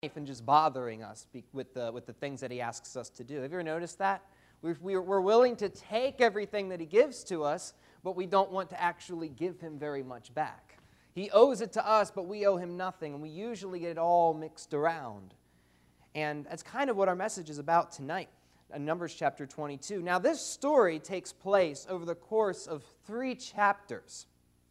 and just bothering us with the things that he asks us to do. Have you ever noticed that? We're willing to take everything that he gives to us, but we don't want to actually give him very much back. He owes it to us, but we owe him nothing, and we usually get it all mixed around. And that's kind of what our message is about tonight, in Numbers chapter 22. Now, this story takes place over the course of 3 chapters.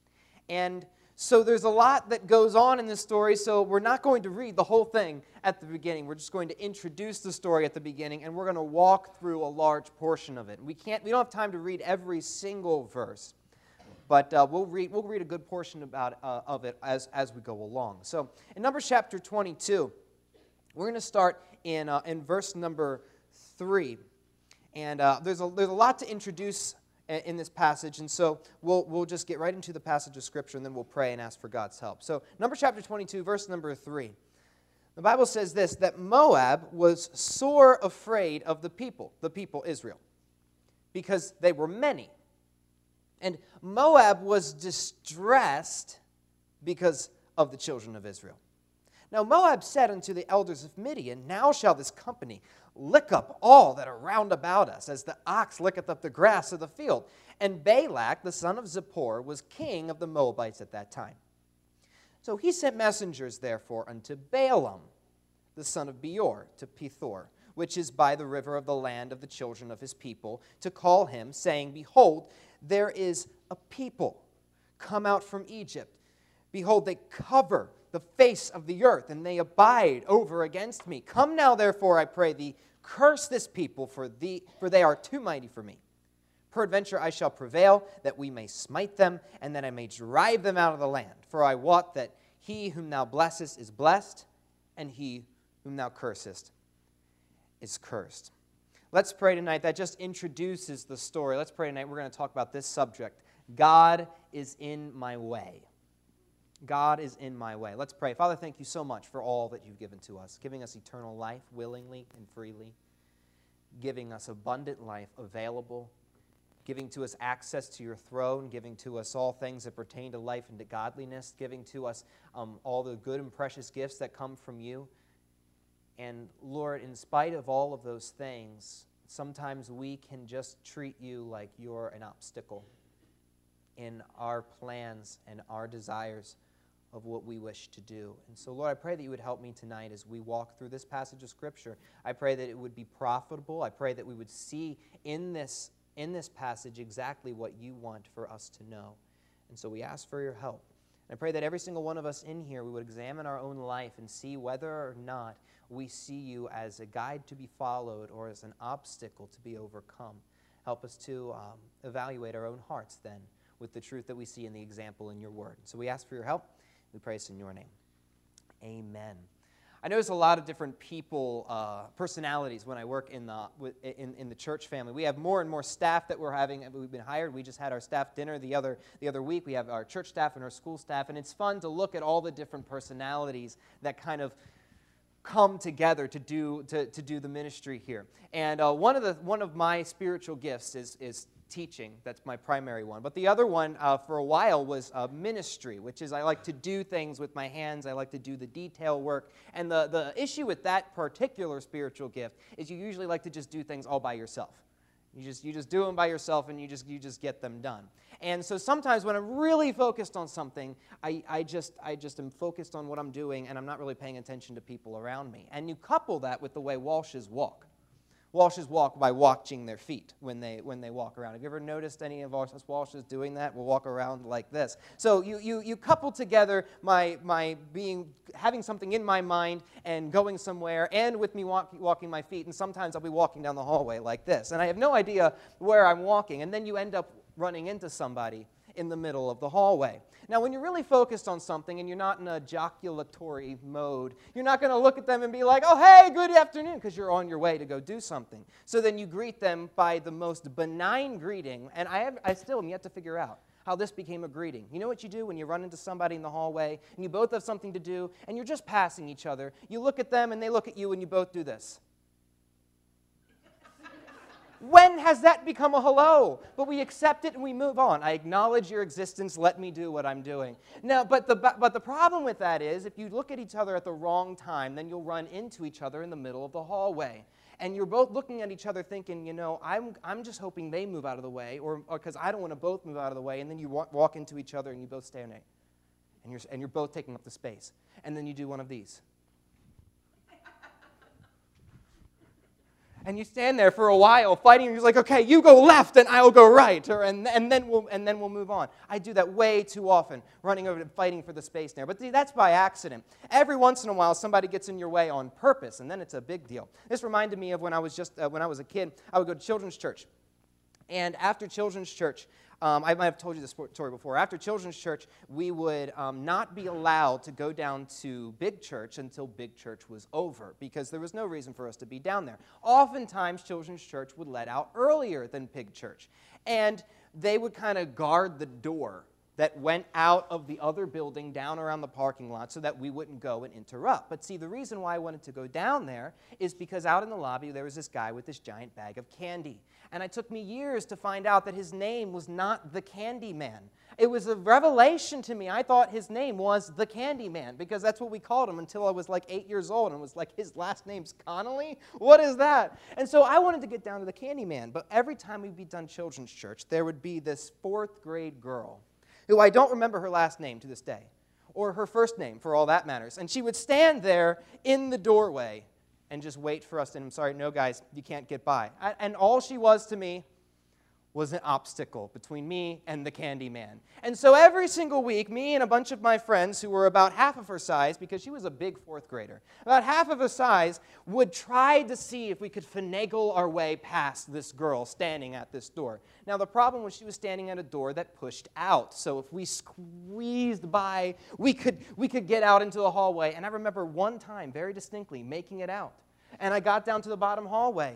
And so there's a lot that goes on in this story, so we're not going to read the whole thing at the beginning. We're just going to introduce the story at the beginning, and we're going to walk through a large portion of it. We don't have time to read every single verse, but we'll read a good portion of it as we go along. So in Numbers chapter 22, we're going to start in verse number 3, and there's a lot to introduce in this passage, and so we'll just get right into the passage of Scripture, and then we'll pray and ask for God's help. So, Numbers chapter 22, verse number 3. The Bible says this, that Moab was sore afraid of the people Israel, because they were many. And Moab was distressed because of the children of Israel. Now Moab said unto the elders of Midian, Now shall this company lick up all that are round about us, as the ox licketh up the grass of the field. And Balak, the son of Zippor, was king of the Moabites at that time. So he sent messengers, therefore, unto Balaam, the son of Beor, to Pethor, which is by the river of the land of the children of his people, to call him, saying, Behold, there is a people come out from Egypt. Behold, they cover the face of the earth, and they abide over against me. Come now, therefore, I pray thee, curse this people, for they are too mighty for me. Peradventure I shall prevail, that we may smite them, and that I may drive them out of the land. For I wot that he whom thou blessest is blessed, and he whom thou cursest is cursed. Let's pray tonight. That just introduces the story. Let's pray tonight. We're going to talk about this subject. God is in my way. God is in my way. Let's pray. Father, thank you so much for all that you've given to us, giving us eternal life willingly and freely, giving us abundant life available, giving to us access to your throne, giving to us all things that pertain to life and to godliness, giving to us all the good and precious gifts that come from you. And Lord, in spite of all of those things, sometimes we can just treat you like you're an obstacle in our plans and our desires of what we wish to do. And so, Lord, I pray that you would help me tonight as we walk through this passage of Scripture. I pray that it would be profitable. I pray that we would see in this passage exactly what you want for us to know. And so we ask for your help. And I pray that every single one of us in here, we would examine our own life and see whether or not we see you as a guide to be followed or as an obstacle to be overcome. Help us to evaluate our own hearts then with the truth that we see in the example in your word. So we ask for your help. We pray this in your name. Amen. I notice a lot of different people, personalities when I work in the church family. We have more and more staff that we've been hired. We just had our staff dinner the other week. We have our church staff and our school staff, and it's fun to look at all the different personalities that kind of come together to do the ministry here. And one of my spiritual gifts is teaching. That's my primary one. But the other one for a while was ministry, which is I like to do things with my hands. I like to do the detail work. And the issue with that particular spiritual gift is you usually like to just do things all by yourself. You just do them by yourself, and you just get them done. And so sometimes when I'm really focused on something, I just am focused on what I'm doing, and I'm not really paying attention to people around me. And you couple that with the way Walshes walk. Walshes walk by watching their feet when they walk around. Have you ever noticed any of us Walshes doing that? We'll walk around like this. So you couple together my having something in my mind and going somewhere, and with me walking my feet. And sometimes I'll be walking down the hallway like this, and I have no idea where I'm walking. And then you end up running into somebody in the middle of the hallway. Now, when you're really focused on something and you're not in a joculatory mode, you're not going to look at them and be like, oh, hey, good afternoon, because you're on your way to go do something. So then you greet them by the most benign greeting, and I still am yet to figure out how this became a greeting. You know what you do when you run into somebody in the hallway and you both have something to do and you're just passing each other? You look at them and they look at you and you both do this. When has that become a hello? But we accept it and we move on. I acknowledge your existence. Let me do what I'm doing. Now, but the problem with that is if you look at each other at the wrong time, then you'll run into each other in the middle of the hallway. And you're both looking at each other thinking, I'm just hoping they move out of the way, or because I don't want to both move out of the way. And then you walk into each other and you both stand there. And you're both taking up the space. And then you do one of these. And you stand there for a while fighting, and you're like, okay, you go left and I'll go right, and then we'll move on. I do that way too often, running over and fighting for the space there. But see, that's by accident. Every once in a while, somebody gets in your way on purpose, and then it's a big deal. This reminded me of when I was a kid. I would go to children's church, and after children's church, I might have told you this story before. After children's church, we would not be allowed to go down to big church until big church was over because there was no reason for us to be down there. Oftentimes, children's church would let out earlier than big church, and they would kind of guard the door that went out of the other building down around the parking lot so that we wouldn't go and interrupt. But see, the reason why I wanted to go down there is because out in the lobby there was this guy with this giant bag of candy. And it took me years to find out that his name was not the Candy Man. It was a revelation to me. I thought his name was the Candy Man because that's what we called him until I was like 8 years old. And it was like, his last name's Connolly? What is that? And so I wanted to get down to the Candy Man. But every time we'd be done children's church, there would be this 4th grade girl who I don't remember her last name to this day, or her first name for all that matters. And she would stand there in the doorway and just wait for us. And I'm sorry, no guys, you can't get by. And all she was to me was an obstacle between me and the Candy Man. And so every single week, me and a bunch of my friends who were about half of her size, because she was a big 4th grader, about half of her size, would try to see if we could finagle our way past this girl standing at this door. Now, the problem was she was standing at a door that pushed out. So if we squeezed by, we could get out into the hallway. And I remember one time, very distinctly, making it out. And I got down to the bottom hallway,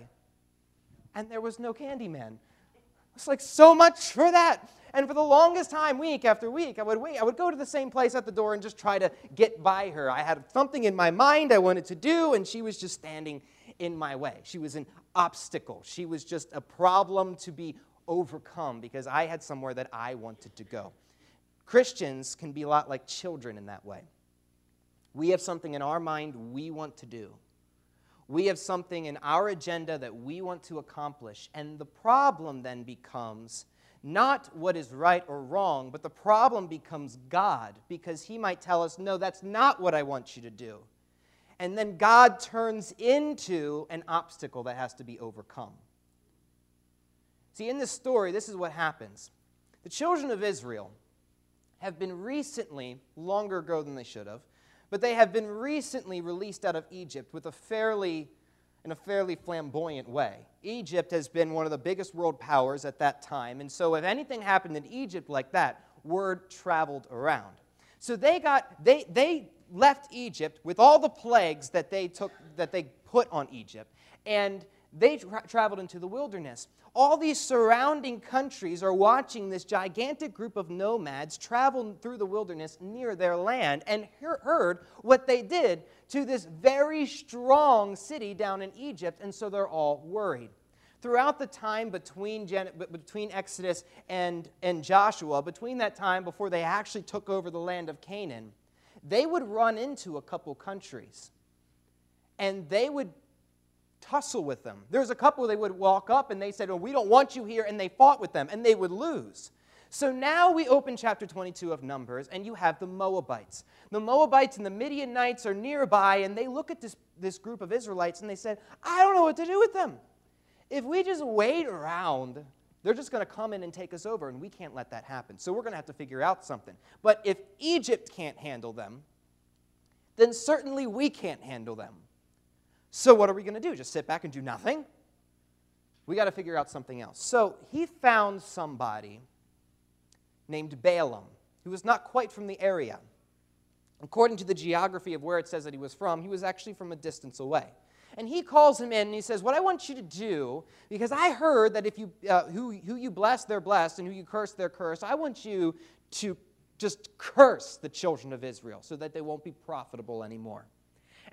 and there was no Candy Man. It's like, so much for that. And for the longest time, week after week, I would go to the same place at the door and just try to get by her. I had something in my mind I wanted to do, and she was just standing in my way. She was an obstacle. She was just a problem to be overcome because I had somewhere that I wanted to go. Christians can be a lot like children in that way. We have something in our mind we want to do. We have something in our agenda that we want to accomplish, and the problem then becomes not what is right or wrong, but the problem becomes God, because He might tell us, no, that's not what I want you to do. And then God turns into an obstacle that has to be overcome. See, in this story, this is what happens. The children of Israel have been recently, longer ago than they should have, but they have been recently released out of Egypt in a fairly flamboyant way. Egypt has been one of the biggest world powers at that time, and so if anything happened in Egypt like that, word traveled around. So they left Egypt with all the plagues that they put on Egypt, and they traveled into the wilderness. All these surrounding countries are watching this gigantic group of nomads travel through the wilderness near their land and heard what they did to this very strong city down in Egypt, and so they're all worried. Throughout the time between Exodus and Joshua, between that time before they actually took over the land of Canaan, they would run into a couple countries, and they would tussle with them. There's a couple they would walk up and they said, oh, we don't want you here, and they fought with them, and they would lose. So now we open chapter 22 of Numbers, and you have the Moabites. The Moabites and the Midianites are nearby, and they look at this group of Israelites, and they said, I don't know what to do with them. If we just wait around, they're just going to come in and take us over, and we can't let that happen. So we're going to have to figure out something. But if Egypt can't handle them, then certainly we can't handle them. So what are we going to do? Just sit back and do nothing? We got to figure out something else. So he found somebody named Balaam, who was not quite from the area. According to the geography of where it says that he was actually from a distance away. And he calls him in and he says, what I want you to do, because I heard that if you who you bless, they're blessed, and who you curse, they're cursed. I want you to just curse the children of Israel so that they won't be profitable anymore.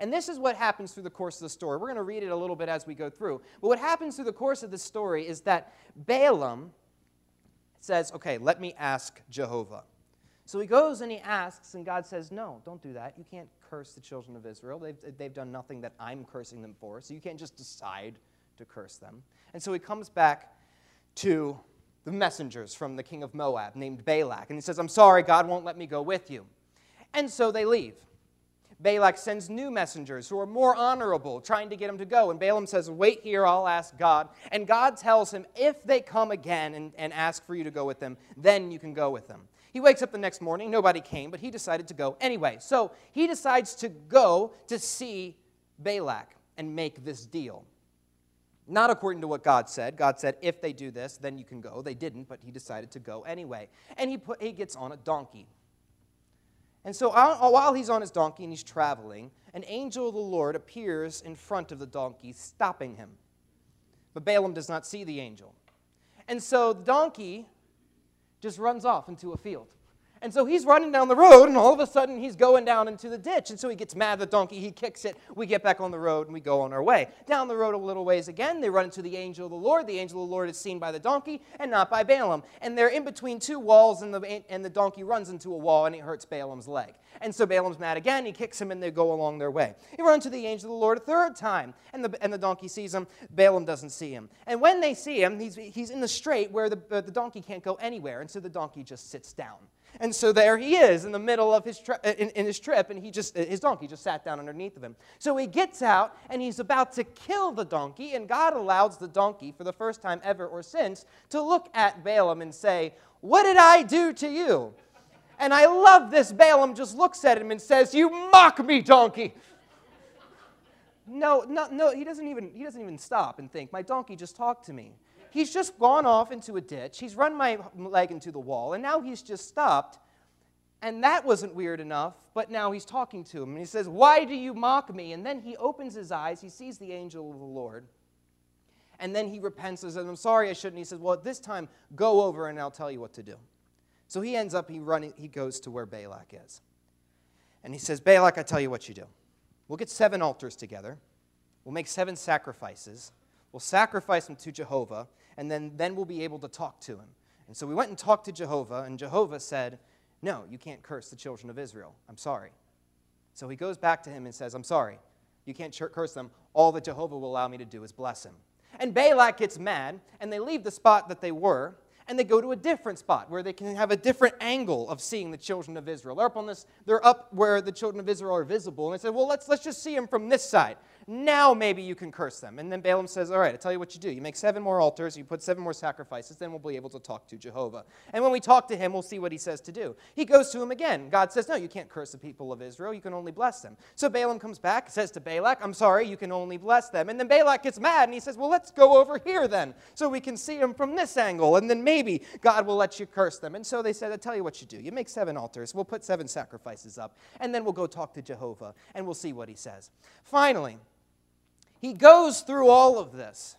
And this is what happens through the course of the story. We're going to read it a little bit as we go through. But what happens through the course of the story is that Balaam says, okay, let me ask Jehovah. So he goes and he asks, and God says, no, don't do that. You can't curse the children of Israel. They've done nothing that I'm cursing them for, so you can't just decide to curse them. And so he comes back to the messengers from the king of Moab named Balak, and he says, I'm sorry, God won't let me go with you. And so they leave. Balak sends new messengers who are more honorable, trying to get him to go. And Balaam says, wait here, I'll ask God. And God tells him, if they come again and ask for you to go with them, then you can go with them. He wakes up the next morning. Nobody came, but he decided to go anyway. So he decides to go to see Balak and make this deal. Not according to what God said. God said, if they do this, then you can go. They didn't, but he decided to go anyway. And he gets on a donkey. And so while he's on his donkey and he's traveling, an angel of the Lord appears in front of the donkey, stopping him. But Balaam does not see the angel. And so the donkey just runs off into a field. And so he's running down the road, and all of a sudden he's going down into the ditch. And so he gets mad at the donkey, he kicks it, we get back on the road, and we go on our way. Down the road a little ways again, they run into the angel of the Lord. The angel of the Lord is seen by the donkey and not by Balaam. And they're in between two walls, and the donkey runs into a wall, and it hurts Balaam's leg. And so Balaam's mad again, he kicks him, and they go along their way. He runs to the angel of the Lord a third time, and the donkey sees him. Balaam doesn't see him. And when they see him, he's in the strait where the donkey can't go anywhere, and so the donkey just sits down. And so there he is in the middle of his trip, and his donkey just sat down underneath of him. So he gets out, and he's about to kill the donkey, and God allows the donkey, for the first time ever or since, to look at Balaam and say, what did I do to you? And I love this. Balaam just looks at him and says, you mock me, donkey. No, he doesn't even stop and think, my donkey just talked to me. He's just gone off into a ditch. He's run my leg into the wall, and now he's just stopped. And that wasn't weird enough, but now he's talking to him. And he says, why do you mock me? And then he opens his eyes. He sees the angel of the Lord. And then he repents and says, I'm sorry, I shouldn't. He says, well, at this time, go over and I'll tell you what to do. So he ends up, he goes to where Balak is. And he says, Balak, I tell you what you do. We'll get 7 altars together. We'll make 7 sacrifices. We'll sacrifice them to Jehovah, and then we'll be able to talk to him. And so we went and talked to Jehovah, and Jehovah said, no, you can't curse the children of Israel. I'm sorry. So he goes back to him and says, I'm sorry. You can't curse them. All that Jehovah will allow me to do is bless him. And Balak gets mad, and they leave the spot that they were, and they go to a different spot where they can have a different angle of seeing the children of Israel. They're up where the children of Israel are visible, and they say, well, let's just see them from this side. Now maybe you can curse them. And then Balaam says, all right, I'll tell you what you do. You make 7 more altars, you put 7 more sacrifices, then we'll be able to talk to Jehovah. And when we talk to him, we'll see what he says to do. He goes to him again. God says, no, you can't curse the people of Israel. You can only bless them. So Balaam comes back, says to Balak, I'm sorry, you can only bless them. And then Balak gets mad, and he says, well, let's go over here then, so we can see them from this angle, and then maybe God will let you curse them. And so they said, I'll tell you what you do. You make 7 altars, we'll put 7 sacrifices up, and then we'll go talk to Jehovah, and we'll see what he says. Finally, he goes through all of this,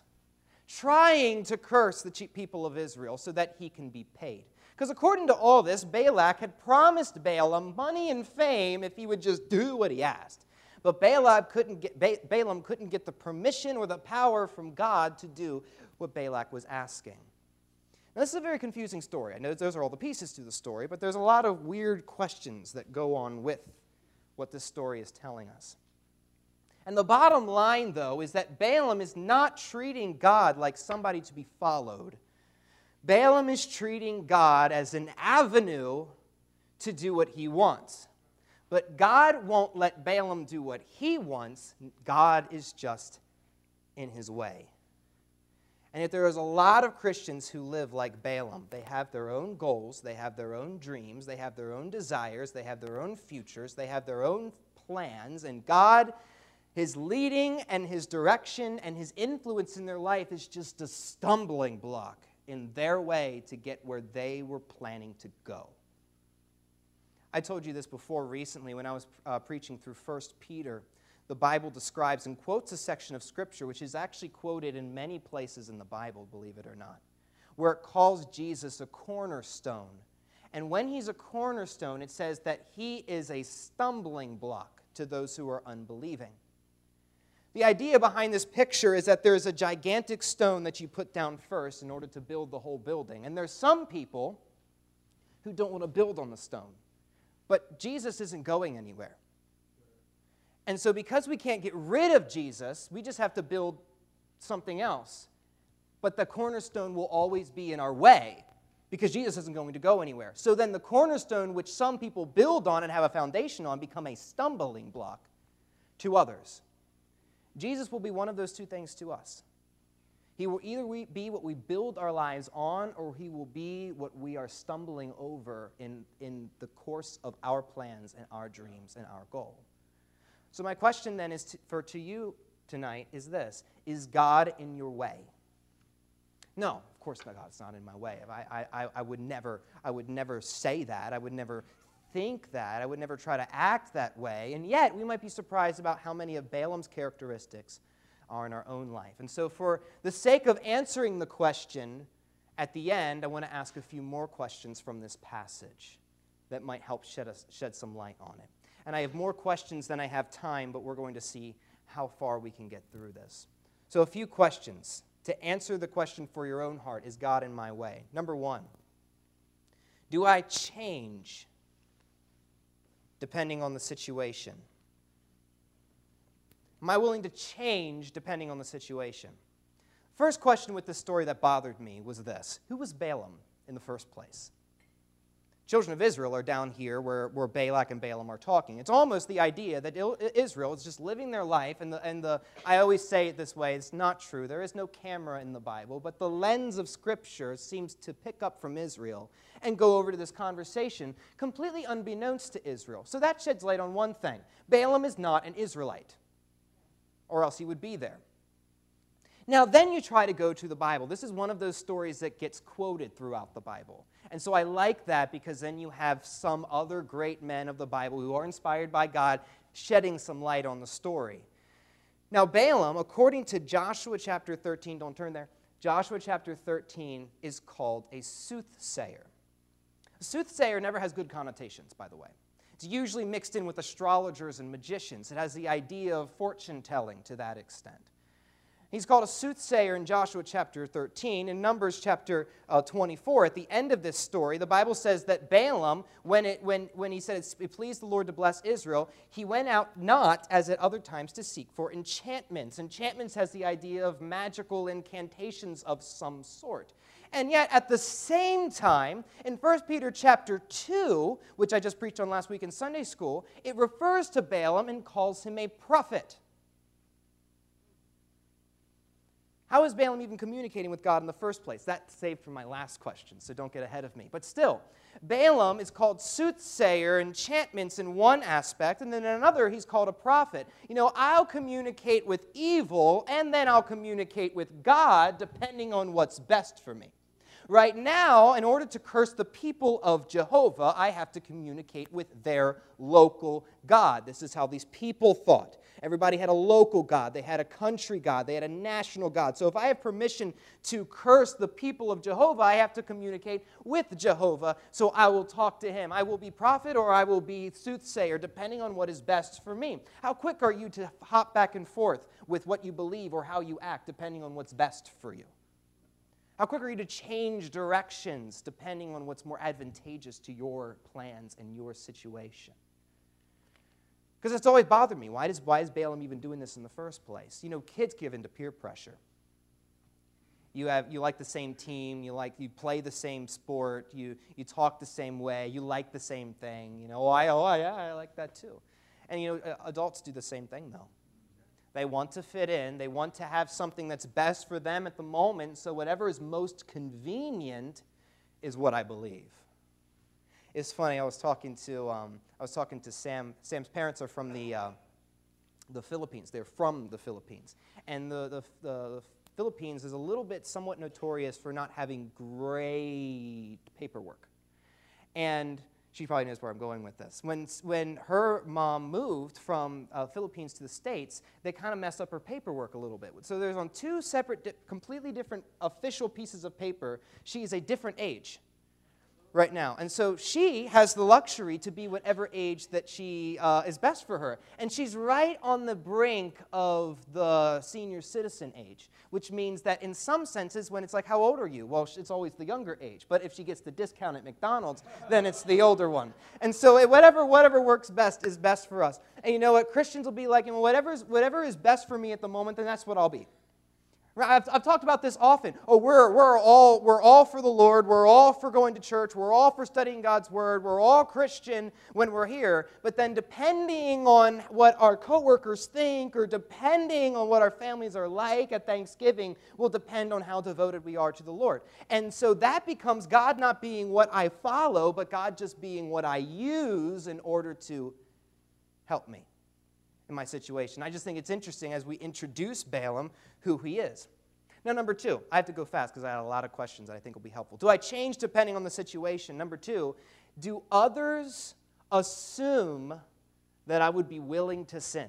trying to curse the people of Israel so that he can be paid. Because according to all this, Balak had promised Balaam money and fame if he would just do what he asked. But Balaam couldn't get the permission or the power from God to do what Balak was asking. Now, this is a very confusing story. I know those are all the pieces to the story, but there's a lot of weird questions that go on with what this story is telling us. And the bottom line, though, is that Balaam is not treating God like somebody to be followed. Balaam is treating God as an avenue to do what he wants. But God won't let Balaam do what he wants. God is just in his way. And yet there is a lot of Christians who live like Balaam. They have their own goals, they have their own dreams, they have their own desires, they have their own futures, they have their own plans, and God, his leading and his direction and his influence in their life is just a stumbling block in their way to get where they were planning to go. I told you this before recently when I was preaching through 1 Peter. The Bible describes and quotes a section of Scripture which is actually quoted in many places in the Bible, believe it or not, where it calls Jesus a cornerstone. And when he's a cornerstone, it says that he is a stumbling block to those who are unbelieving. The idea behind this picture is that there's a gigantic stone that you put down first in order to build the whole building. And there's some people who don't want to build on the stone. But Jesus isn't going anywhere. And so because we can't get rid of Jesus, we just have to build something else. But the cornerstone will always be in our way because Jesus isn't going to go anywhere. So then the cornerstone, which some people build on and have a foundation on, become a stumbling block to others. Jesus will be one of those two things to us. He will either be what we build our lives on, or he will be what we are stumbling over in the course of our plans and our dreams and our goal. So my question then is to you tonight is this: is God in your way? No, of course not. God's not in my way. I would never say that. I would never think that. I would never try to act that way. And yet, we might be surprised about how many of Balaam's characteristics are in our own life. And so for the sake of answering the question at the end, I want to ask a few more questions from this passage that might help shed some light on it. And I have more questions than I have time, but we're going to see how far we can get through this. So a few questions to answer the question for your own heart: is God in my way? Number one, do I change depending on the situation? Am I willing to change depending on the situation? First question with this story that bothered me was this: who was Balaam in the first place? Children of Israel are down here where Balak and Balaam are talking. It's almost the idea that Israel is just living their life, and I always say it this way, it's not true. There is no camera in the Bible, but the lens of Scripture seems to pick up from Israel and go over to this conversation, completely unbeknownst to Israel. So that sheds light on one thing. Balaam is not an Israelite, or else he would be there. Now, then you try to go to the Bible. This is one of those stories that gets quoted throughout the Bible. And so I like that because then you have some other great men of the Bible who are inspired by God shedding some light on the story. Now, Balaam, according to Joshua chapter 13, don't turn there, Joshua chapter 13 is called a soothsayer. A soothsayer never has good connotations, by the way. It's usually mixed in with astrologers and magicians. It has the idea of fortune-telling to that extent. He's called a soothsayer in Joshua chapter 13. In Numbers chapter 24, at the end of this story, the Bible says that Balaam, when he said it pleased the Lord to bless Israel, he went out not, as at other times, to seek for enchantments. Enchantments has the idea of magical incantations of some sort. And yet, at the same time, in 1 Peter chapter 2, which I just preached on last week in Sunday school, it refers to Balaam and calls him a prophet. How is Balaam even communicating with God in the first place? That's saved for my last question, so don't get ahead of me. But still, Balaam is called soothsayer, enchantments in one aspect, and then in another he's called a prophet. You know, I'll communicate with evil, and then I'll communicate with God, depending on what's best for me. Right now, in order to curse the people of Jehovah, I have to communicate with their local God. This is how these people thought. Everybody had a local God. They had a country God. They had a national God. So if I have permission to curse the people of Jehovah, I have to communicate with Jehovah. So I will talk to him. I will be prophet or I will be soothsayer, depending on what is best for me. How quick are you to hop back and forth with what you believe or how you act, depending on what's best for you? How quick are you to change directions depending on what's more advantageous to your plans and your situation? Because it's always bothered me. Why is Balaam even doing this in the first place? You know, kids give into peer pressure. You like the same team, you play the same sport, you talk the same way, you like the same thing. You know, yeah, I like that too. And you know, adults do the same thing though. They want to fit in. They want to have something that's best for them at the moment, so whatever is most convenient is what I believe. It's funny, I was talking to Sam. Sam's parents are from the Philippines. They're from the Philippines. And the Philippines is a little bit somewhat notorious for not having great paperwork. And she probably knows where I'm going with this. When her mom moved from Philippines to the States, they kind of messed up her paperwork a little bit. So there's on two separate, completely different official pieces of paper, she is a different age. right now. And so she has the luxury to be whatever age that she is best for her. And she's right on the brink of the senior citizen age, which means that in some senses, when it's like, how old are you? Well, it's always the younger age. But if she gets the discount at McDonald's, then it's the older one. And so whatever works best is best for us. And you know what? Christians will be like, whatever is best for me at the moment, then that's what I'll be. I've talked about this often. Oh, we're all for the Lord. We're all for going to church. We're all for studying God's Word. We're all Christian when we're here. But then depending on what our coworkers think or depending on what our families are like at Thanksgiving will depend on how devoted we are to the Lord. And so that becomes God not being what I follow, but God just being what I use in order to help me in my situation. I just think it's interesting as we introduce Balaam who he is. Now, number 2, I have to go fast because I had a lot of questions that I think will be helpful. Do I change depending on the situation? Number 2, do others assume that I would be willing to sin?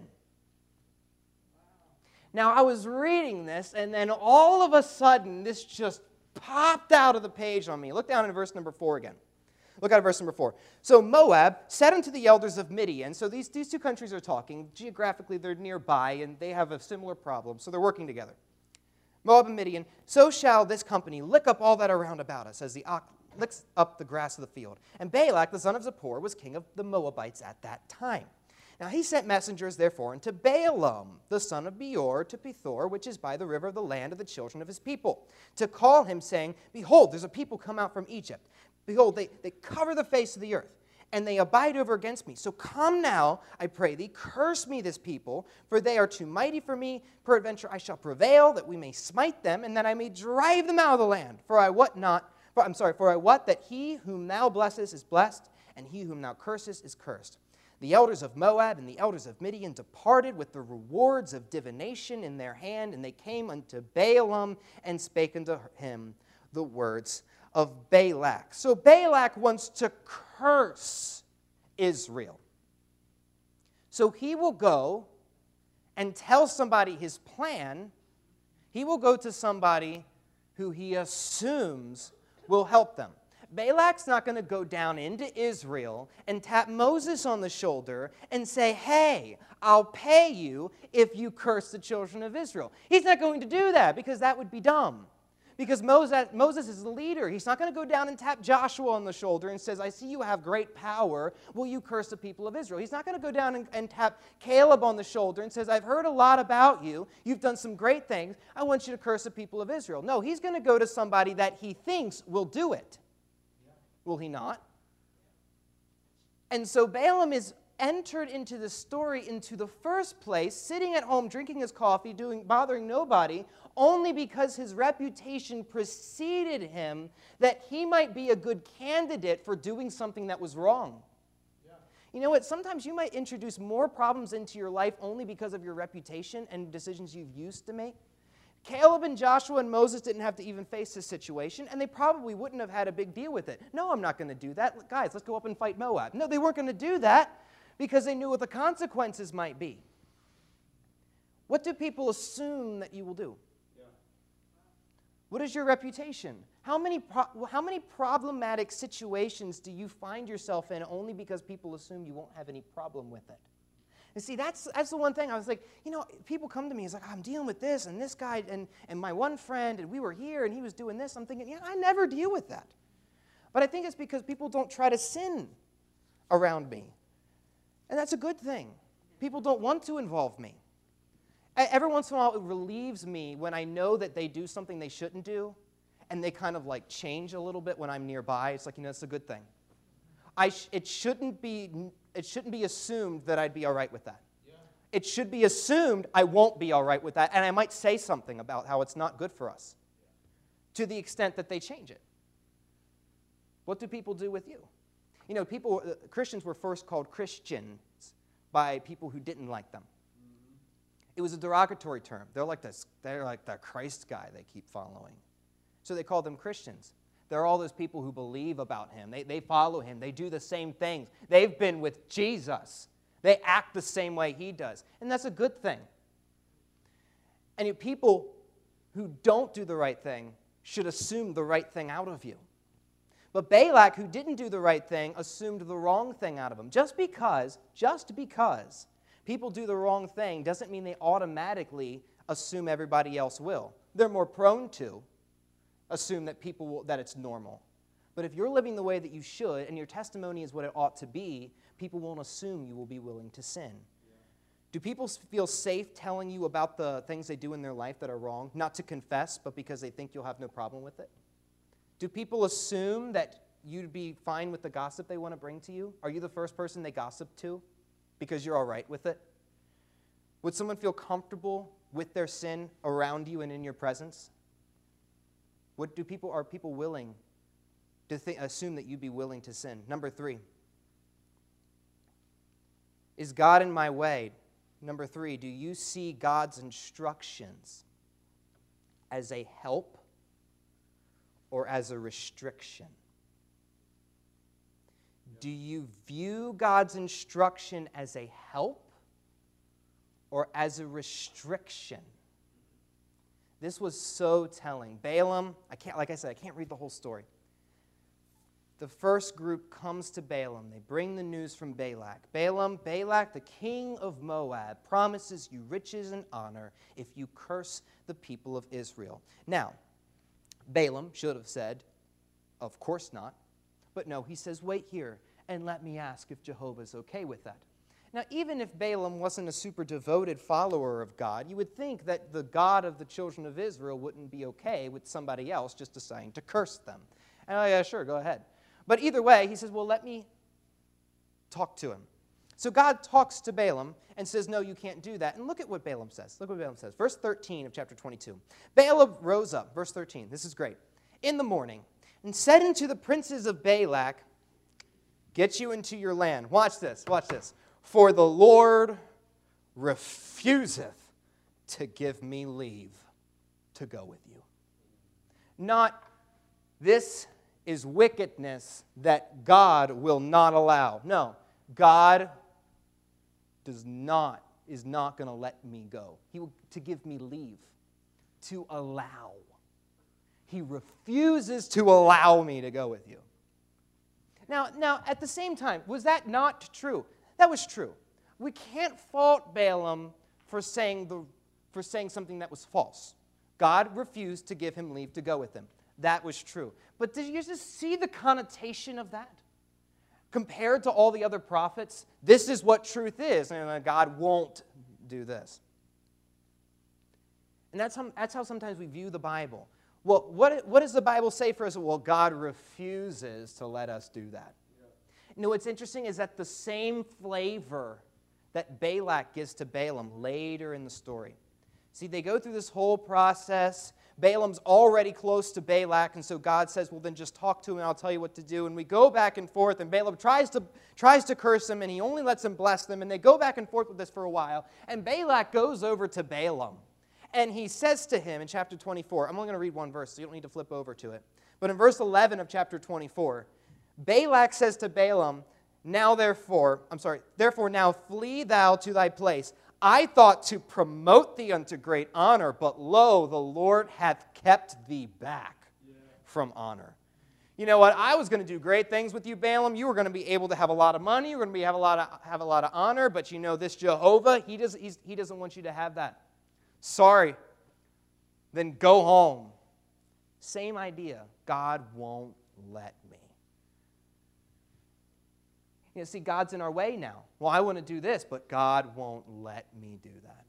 Now, I was reading this, and then all of a sudden, this just popped out of the page on me. Look down in verse number 4 again. Look at verse number 4. So Moab said unto the elders of Midian, so these two countries are talking. Geographically, they're nearby, and they have a similar problem, so they're working together. Moab and Midian, so shall this company lick up all that are round about us, as the ox licks up the grass of the field. And Balak, the son of Zippor, was king of the Moabites at that time. Now he sent messengers, therefore, unto Balaam, the son of Beor, to Pethor, which is by the river of the land of the children of his people, to call him, saying, Behold, there's a people come out from Egypt. Behold, they cover the face of the earth, and they abide over against me. So come now, I pray thee, curse me this people, for they are too mighty for me. Peradventure I shall prevail, that we may smite them, and that I may drive them out of the land. For I wot that he whom thou blessest is blessed, and he whom thou cursest is cursed. The elders of Moab and the elders of Midian departed with the rewards of divination in their hand, and they came unto Balaam and spake unto him the words of Balak. So Balak wants to curse Israel. So he will go and tell somebody his plan. He will go to somebody who he assumes will help them. Balak's not going to go down into Israel and tap Moses on the shoulder and say, hey, I'll pay you if you curse the children of Israel. He's not going to do that because that would be dumb. Because Moses is the leader. He's not going to go down and tap Joshua on the shoulder and says, I see you have great power. Will you curse the people of Israel? He's not going to go down and tap Caleb on the shoulder and says, I've heard a lot about you. You've done some great things. I want you to curse the people of Israel. No, he's going to go to somebody that he thinks will do it. Will he not? And so Balaam is entered into the story into the first place, sitting at home, drinking his coffee, bothering nobody, only because his reputation preceded him that he might be a good candidate for doing something that was wrong. Yeah. You know what? Sometimes you might introduce more problems into your life only because of your reputation and decisions you've used to make. Caleb and Joshua and Moses didn't have to even face this situation, and they probably wouldn't have had a big deal with it. No, I'm not going to do that. Guys, let's go up and fight Moab. No, they weren't going to do that because they knew what the consequences might be. What do people assume that you will do? What is your reputation? How many problematic situations do you find yourself in only because people assume you won't have any problem with it? And see, that's the one thing. I was like, people come to me, it's like, I'm dealing with this and this guy and my one friend, and we were here and he was doing this. I'm thinking, I never deal with that. But I think it's because people don't try to sin around me. And that's a good thing. People don't want to involve me. Every once in a while, it relieves me when I know that they do something they shouldn't do, and they kind of like change a little bit when I'm nearby. It's like, it's a good thing. It shouldn't be assumed that I'd be all right with that. Yeah. It should be assumed I won't be all right with that, and I might say something about how it's not good for us, to the extent that they change it. What do people do with you? Christians were first called Christians by people who didn't like them. It was a derogatory term. They're like the Christ guy they keep following. So they called them Christians. They're all those people who believe about him. They follow him. They do the same things. They've been with Jesus. They act the same way he does. And that's a good thing. And people who don't do the right thing should assume the right thing out of you. But Balak, who didn't do the right thing, assumed the wrong thing out of him. Just because people do the wrong thing doesn't mean they automatically assume everybody else will. They're more prone to assume that that it's normal. But if you're living the way that you should, and your testimony is what it ought to be, people won't assume you will be willing to sin. Do people feel safe telling you about the things they do in their life that are wrong, not to confess, but because they think you'll have no problem with it? Do people assume that you'd be fine with the gossip they want to bring to you? Are you the first person they gossip to because you're all right with it? Would someone feel comfortable with their sin around you and in your presence? Are people willing to assume that you'd be willing to sin? Number 3, is God in my way? Number 3, do you see God's instructions as a help or as a restriction? Do you view God's instruction as a help or as a restriction? This was so telling. Balaam, I can't read the whole story. The first group comes to Balaam. They bring the news from Balak. Balak, the king of Moab, promises you riches and honor if you curse the people of Israel. Now, Balaam should have said, of course not. But no, he says, wait here and let me ask if Jehovah's okay with that. Now, even if Balaam wasn't a super devoted follower of God, you would think that the God of the children of Israel wouldn't be okay with somebody else just deciding to curse them. And yeah, sure, go ahead. But either way, he says, well, let me talk to him. So God talks to Balaam and says, no, you can't do that. And look at what Balaam says. Look what Balaam says. Verse 13 of chapter 22. Balaam rose up, verse 13. This is great. In the morning, and said unto the princes of Balak, get you into your land. Watch this, watch this. For the Lord refuseth to give me leave to go with you. Not this is wickedness that God will not allow. No, God is not going to let me go. He will to give me leave, to allow. He refuses to allow me to go with you. Now, at the same time, was that not true? That was true. We can't fault Balaam for saying something that was false. God refused to give him leave to go with him. That was true. But did you just see the connotation of that? Compared to all the other prophets, this is what truth is, and God won't do this. And that's how sometimes we view the Bible. Well, what does the Bible say for us? Well, God refuses to let us do that. You know, what's interesting is that the same flavor that Balak gives to Balaam later in the story. See, they go through this whole process. Balaam's already close to Balak, and so God says, well, then just talk to him, and I'll tell you what to do. And we go back and forth, and Balaam tries to curse him, and he only lets him bless them, and they go back and forth with this for a while. And Balak goes over to Balaam, and he says to him in chapter 24, I'm only going to read one verse, so you don't need to flip over to it. But in verse 11 of chapter 24, Balak says to Balaam, therefore now flee thou to thy place. I thought to promote thee unto great honor, but lo, the Lord hath kept thee back from honor. You know what? I was going to do great things with you, Balaam. You were going to be able to have a lot of money. You were going to have a lot of honor. But you know, this Jehovah, he doesn't want you to have that. Sorry. Then go home. Same idea. God won't let me. You know, see, God's in our way now. Well, I want to do this, but God won't let me do that.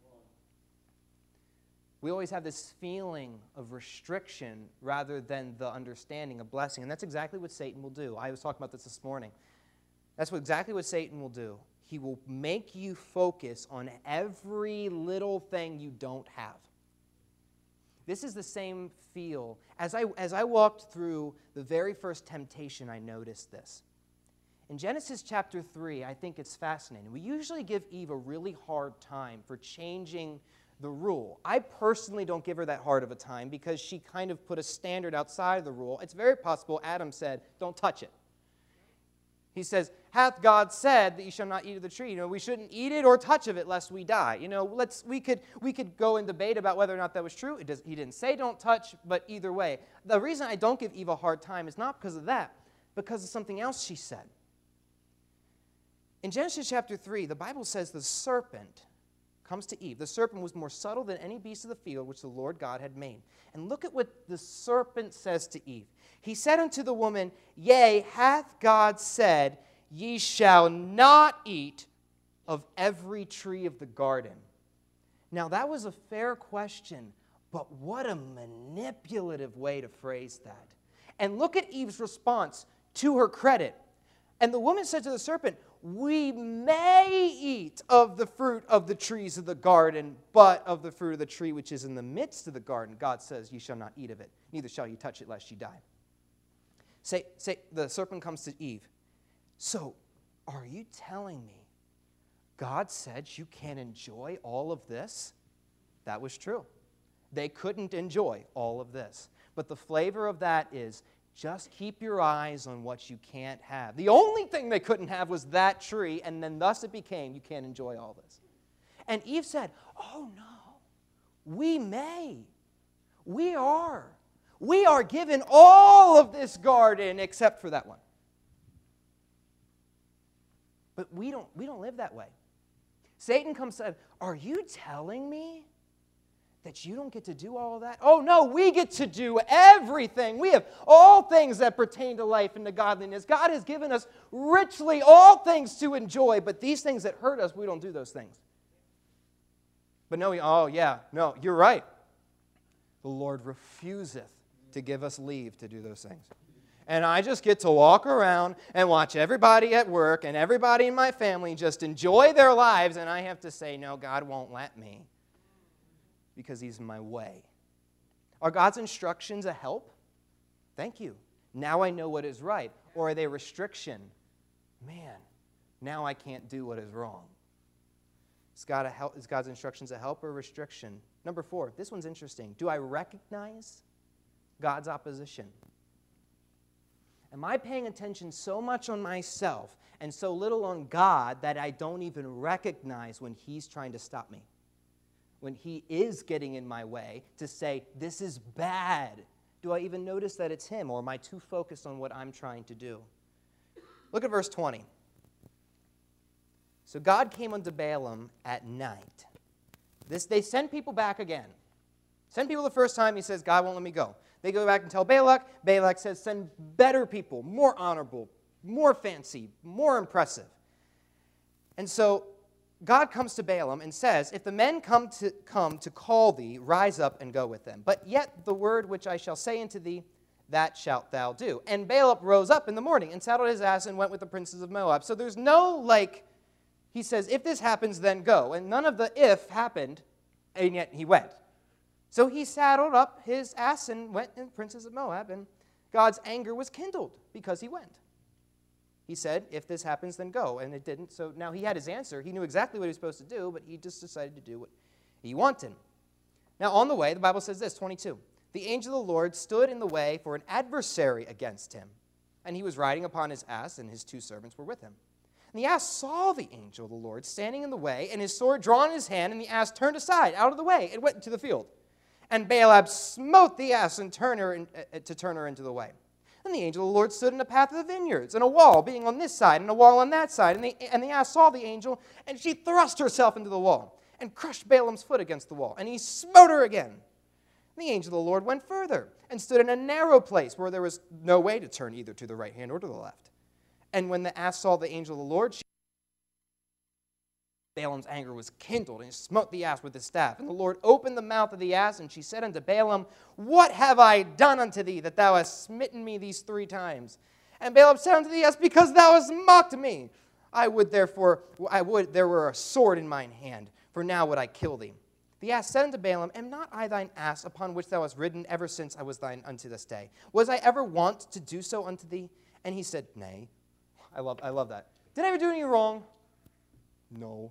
We always have this feeling of restriction rather than the understanding of blessing. And that's exactly what Satan will do. I was talking about this morning. That's exactly what Satan will do. He will make you focus on every little thing you don't have. This is the same feel. As I walked through the very first temptation, I noticed this. In Genesis chapter 3, I think it's fascinating. We usually give Eve a really hard time for changing the rule. I personally don't give her that hard of a time because she kind of put a standard outside of the rule. It's very possible Adam said, don't touch it. He says, hath God said that you shall not eat of the tree? You know, we shouldn't eat it or touch of it lest we die. You know, we could go and debate about whether or not that was true. He didn't say don't touch, but either way. The reason I don't give Eve a hard time is not because of that. because of something else she said. In Genesis chapter 3, the Bible says the serpent comes to Eve. The serpent was more subtle than any beast of the field which the Lord God had made. And look at what the serpent says to Eve. He said unto the woman, Yea, hath God said, Ye shall not eat of every tree of the garden. Now that was a fair question, but what a manipulative way to phrase that. And look at Eve's response to her credit. And the woman said to the serpent, We may eat of the fruit of the trees of the garden, but of the fruit of the tree which is in the midst of the garden, God says, You shall not eat of it, neither shall you touch it, lest you die. Say, the serpent comes to Eve. So, are you telling me God said you can't enjoy all of this? That was true. They couldn't enjoy all of this. But the flavor of that is, just keep your eyes on what you can't have. The only thing they couldn't have was that tree, and then thus it became, you can't enjoy all this. And Eve said, Oh no, we may. We are. We are given all of this garden except for that one. But we don't live that way. Satan comes and says, Are you telling me that you don't get to do all of that? Oh no, we get to do everything. We have all things that pertain to life and to godliness. God has given us richly all things to enjoy, but these things that hurt us, we don't do those things. But no, you're right. The Lord refuseth to give us leave to do those things. And I just get to walk around and watch everybody at work and everybody in my family just enjoy their lives, and I have to say, no, God won't let me because He's in my way. Are God's instructions a help? Thank you. Now I know what is right. Or are they restriction? Man, now I can't do what is wrong. Is God's instructions a help or a restriction? Number 4, this one's interesting. Do I recognize God's opposition? Am I paying attention so much on myself and so little on God that I don't even recognize when He's trying to stop me? When He is getting in my way to say, this is bad. Do I even notice that it's Him, or am I too focused on what I'm trying to do? Look at verse 20. So God came unto Balaam at night. They send people back again. Send people the first time, He says, God won't let me go. They go back and tell Balak. Balak says, send better people, more honorable, more fancy, more impressive. And so God comes to Balaam and says, If the men come to call thee, rise up and go with them. But yet the word which I shall say unto thee, that shalt thou do. And Balaam rose up in the morning and saddled his ass and went with the princes of Moab. So there's no, he says, if this happens, then go. And none of the if happened, and yet he went. So he saddled up his ass and went in princes of Moab, and God's anger was kindled because he went. He said, if this happens, then go. And it didn't. So now he had his answer. He knew exactly what he was supposed to do, but he just decided to do what he wanted. Now on the way, the Bible says this, 22. The angel of the Lord stood in the way for an adversary against him. And he was riding upon his ass, and his 2 servants were with him. And the ass saw the angel of the Lord standing in the way, and his sword drawn in his hand, and the ass turned aside out of the way and went into the field. And Balaam smote the ass and turned her into the way. And the angel of the Lord stood in the path of the vineyards, and a wall being on this side, and a wall on that side. And the ass saw the angel, and she thrust herself into the wall, and crushed Balaam's foot against the wall. And he smote her again. And the angel of the Lord went further, and stood in a narrow place where there was no way to turn either to the right hand or to the left. And when the ass saw the angel of the Lord, Balaam's anger was kindled, and he smote the ass with his staff. And the Lord opened the mouth of the ass, and she said unto Balaam, What have I done unto thee, that thou hast smitten me these 3 times? And Balaam said unto the ass, Because thou hast mocked me. I would there were a sword in mine hand, for now would I kill thee. The ass said unto Balaam, Am not I thine ass, upon which thou hast ridden ever since I was thine unto this day? Was I ever wont to do so unto thee? And he said, Nay. I love that. Did I ever do anything wrong? No.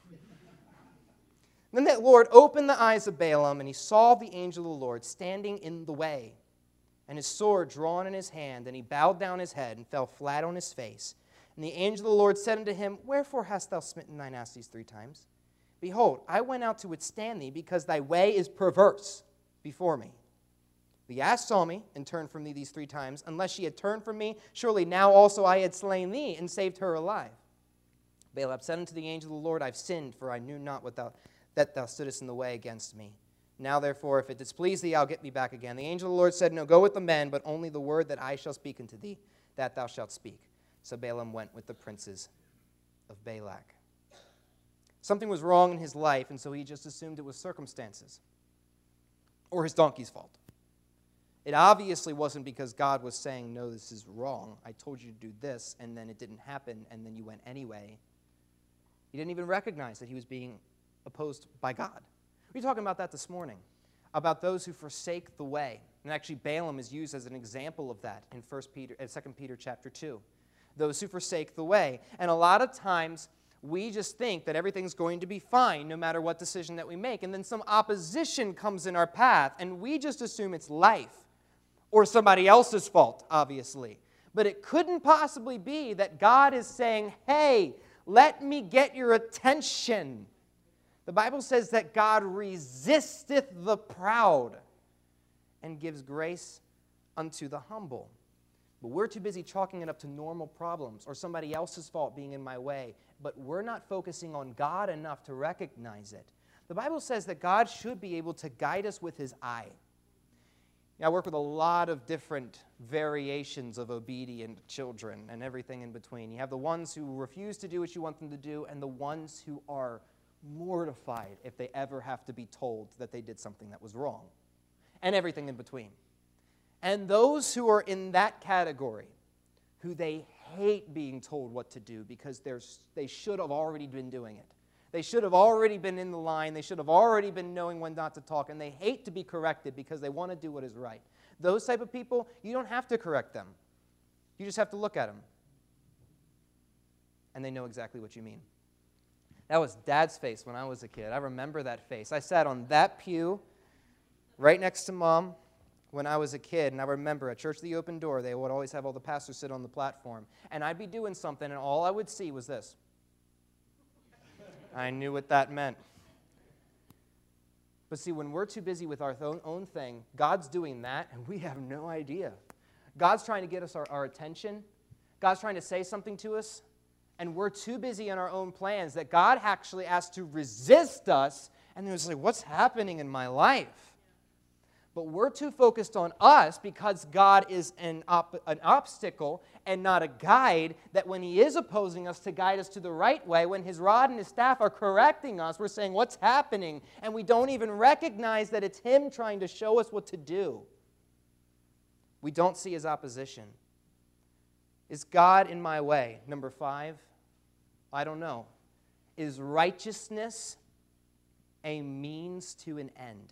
Then the Lord opened the eyes of Balaam, and he saw the angel of the Lord standing in the way, and his sword drawn in his hand, and he bowed down his head and fell flat on his face. And the angel of the Lord said unto him, Wherefore hast thou smitten thine ass these 3 times? Behold, I went out to withstand thee, because thy way is perverse before me. The ass saw me and turned from thee these 3 times. Unless she had turned from me, surely now also I had slain thee and saved her alive. Balak said unto the angel of the Lord, I've sinned, for I knew not that thou stoodest in the way against me. Now therefore, if it displease thee, I'll get me back again. The angel of the Lord said, No, go with the men, but only the word that I shall speak unto thee, that thou shalt speak. So Balaam went with the princes of Balak. Something was wrong in his life, and so he just assumed it was circumstances or his donkey's fault. It obviously wasn't because God was saying, no, this is wrong. I told you to do this, and then it didn't happen, and then you went anyway. He didn't even recognize that he was being opposed by God. We were talking about that this morning, about those who forsake the way. And actually, Balaam is used as an example of that in 2 Peter chapter 2. Those who forsake the way. And a lot of times, we just think that everything's going to be fine no matter what decision that we make. And then some opposition comes in our path, and we just assume it's life or somebody else's fault, obviously. But it couldn't possibly be that God is saying, hey, let me get your attention. The Bible says that God resisteth the proud and gives grace unto the humble. But we're too busy chalking it up to normal problems or somebody else's fault being in my way. But we're not focusing on God enough to recognize it. The Bible says that God should be able to guide us with his eye. I work with a lot of different variations of obedient children and everything in between. You have the ones who refuse to do what you want them to do and the ones who are mortified if they ever have to be told that they did something that was wrong, and everything in between. And those who are in that category, who they hate being told what to do because they should have already been doing it. They should have already been in the line. They should have already been knowing when not to talk, and they hate to be corrected because they want to do what is right. Those type of people, you don't have to correct them. You just have to look at them, and they know exactly what you mean. That was Dad's face when I was a kid. I remember that face. I sat on that pew right next to Mom when I was a kid, and I remember at Church of the Open Door, they would always have all the pastors sit on the platform, and I'd be doing something, and all I would see was this. I knew what that meant. But see, when we're too busy with our own thing, God's doing that, and we have no idea. God's trying to get us our attention. God's trying to say something to us, and we're too busy in our own plans that God actually has to resist us, and it's like, what's happening in my life? But we're too focused on us because God is an obstacle and not a guide, that when he is opposing us to guide us to the right way, when his rod and his staff are correcting us, we're saying, what's happening? And we don't even recognize that it's him trying to show us what to do. We don't see his opposition. Is God in my way? Number 5, I don't know. Is righteousness a means to an end?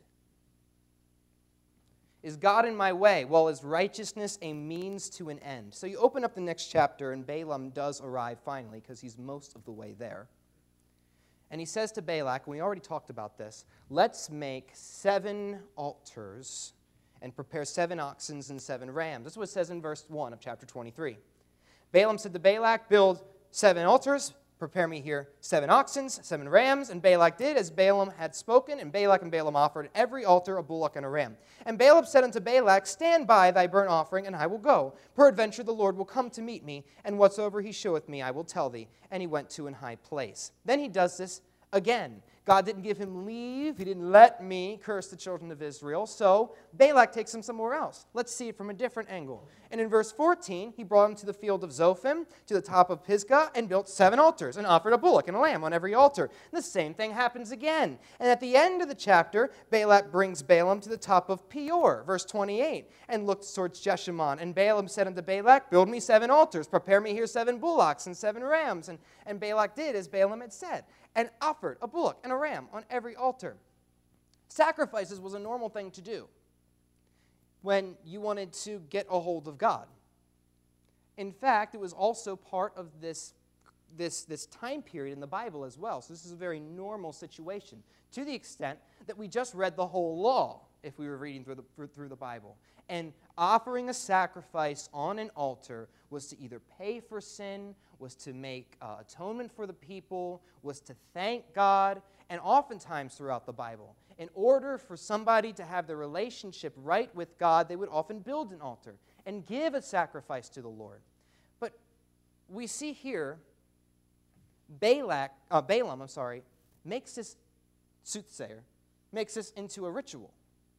Is God in my way? Well, is righteousness a means to an end? So you open up the next chapter, and Balaam does arrive finally, because he's most of the way there. And he says to Balak, and we already talked about this, let's make 7 altars and prepare 7 oxen and 7 rams. This is what it says in verse 1 of chapter 23. Balaam said to Balak, build 7 altars, prepare me here 7 oxen, 7 rams. And Balak did as Balaam had spoken, and Balaam offered every altar a bullock and a ram. And Balaam said unto Balak, stand by thy burnt offering, and I will go. Peradventure the Lord will come to meet me, and whatsoever he showeth me I will tell thee. And he went to an high place. Then he does this again. God didn't give him leave. He didn't let me curse the children of Israel. So Balak takes him somewhere else. Let's see it from a different angle. And in verse 14, he brought him to the field of Zophim, to the top of Pisgah, and built 7 altars, and offered a bullock and a lamb on every altar. And the same thing happens again. And at the end of the chapter, Balak brings Balaam to the top of Peor, verse 28, and looked towards Jeshimon. And Balaam said unto Balak, build me 7 altars, prepare me here 7 bullocks and 7 rams. And Balak did as Balaam had said, and offered a bullock and a ram on every altar. Sacrifices was a normal thing to do when you wanted to get a hold of God. In fact, it was also part of this time period in the Bible as well. So this is a very normal situation, to the extent that we just read the whole law if we were reading through the Bible. And offering a sacrifice on an altar was to either pay for sin, was to make atonement for the people, was to thank God. And oftentimes throughout the Bible, In order for somebody to have their relationship right with God, they would often build an altar and give a sacrifice to the Lord. But we see here Balaam, makes this soothsayer, makes this into a ritual.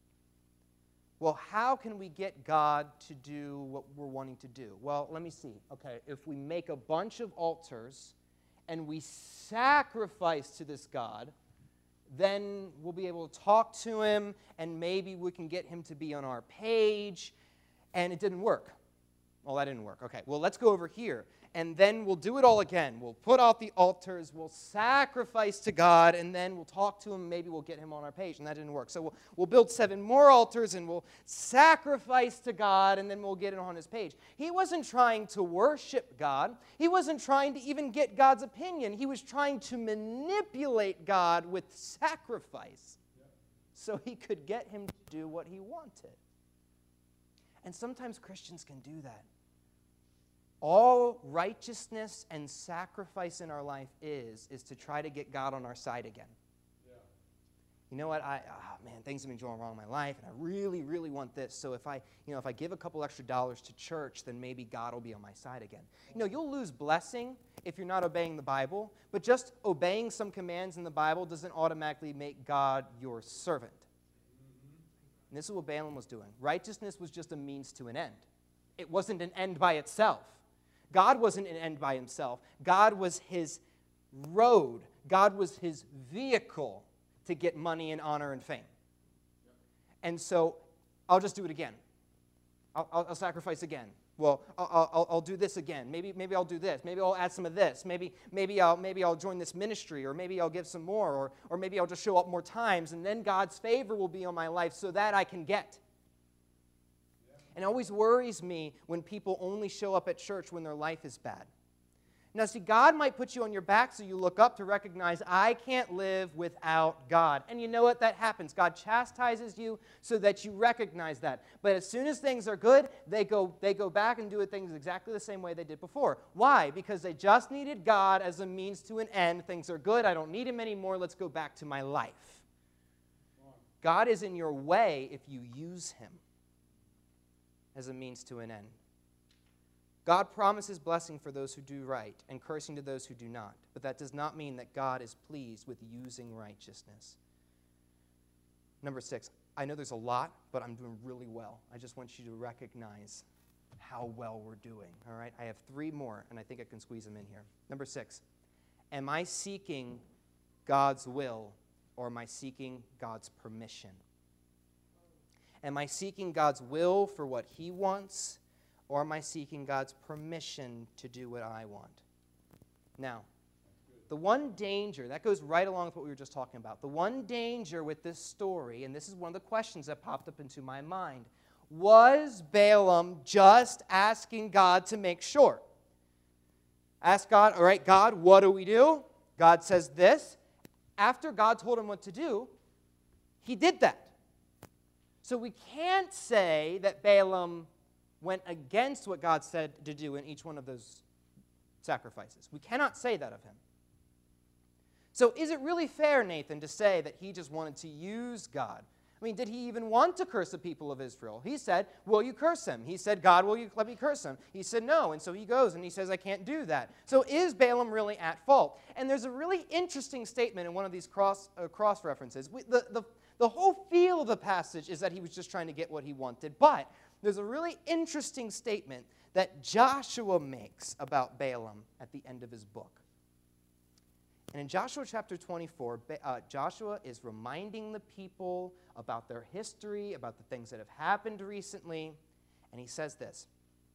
Well, how can we get God to do what we're wanting to do? Well, let me see. Okay, if we make a bunch of altars and we sacrifice to this God, then we'll be able to talk to him, and maybe we can get him to be on our page. And it didn't work. Well, that didn't work. Okay, well, let's go over here. And then we'll do it all again. We'll put out the altars, we'll sacrifice to God, and then we'll talk to him. Maybe we'll get him on our page, and that didn't work. So we'll build 7 more altars, and we'll sacrifice to God, and then we'll get it on his page. He wasn't trying to worship God. He wasn't trying to even get God's opinion. He was trying to manipulate God with sacrifice so he could get him to do what he wanted. And sometimes Christians can do that. All righteousness and sacrifice in our life is to try to get God on our side again. Yeah. You know what? Things have been going wrong in my life, and I really, really want this. So if I give a couple extra dollars to church, then maybe God will be on my side again. You'll lose blessing if you're not obeying the Bible, but just obeying some commands in the Bible doesn't automatically make God your servant. And this is what Balaam was doing. Righteousness was just a means to an end. It wasn't an end by itself. God wasn't an end by himself. God was his road. God was his vehicle to get money and honor and fame. And so I'll just do it again. I'll sacrifice again. Well, I'll do this again. Maybe I'll do this. Maybe I'll add some of this. Maybe I'll join this ministry, or maybe I'll give some more, or maybe I'll just show up more times, and then God's favor will be on my life so that I can get. And it always worries me when people only show up at church when their life is bad. Now, see, God might put you on your back so you look up to recognize, I can't live without God. And you know what? That happens. God chastises you so that you recognize that. But as soon as things are good, they go back and do things exactly the same way they did before. Why? Because they just needed God as a means to an end. Things are good. I don't need him anymore. Let's go back to my life. God is in your way if you use him as a means to an end. God promises blessing for those who do right and cursing to those who do not. But that does not mean that God is pleased with using righteousness. Number 6, I know there's a lot, but I'm doing really well. I just want you to recognize how well we're doing. All right? I have 3 more, and I think I can squeeze them in here. Number 6, am I seeking God's will, or am I seeking God's permission? Am I seeking God's will for what he wants, or am I seeking God's permission to do what I want? Now, the one danger, that goes right along with what we were just talking about. The one danger with this story, and this is one of the questions that popped up into my mind, was Balaam just asking God to make sure? Ask God, all right, God, what do we do? God says this. After God told him what to do, he did that. So we can't say that Balaam went against what God said to do in each one of those sacrifices. We cannot say that of him. So is it really fair, Nathan, to say that he just wanted to use God? I mean, did he even want to curse the people of Israel? He said, will you curse him? He said, God, will you let me curse him? He said, no. And so he goes and he says, I can't do that. So is Balaam really at fault? And there's a really interesting statement in one of these cross references. The whole feel of the passage is that he was just trying to get what he wanted. But there's a really interesting statement that Joshua makes about Balaam at the end of his book. And in Joshua chapter 24, Joshua is reminding the people about their history, about the things that have happened recently. And he says this,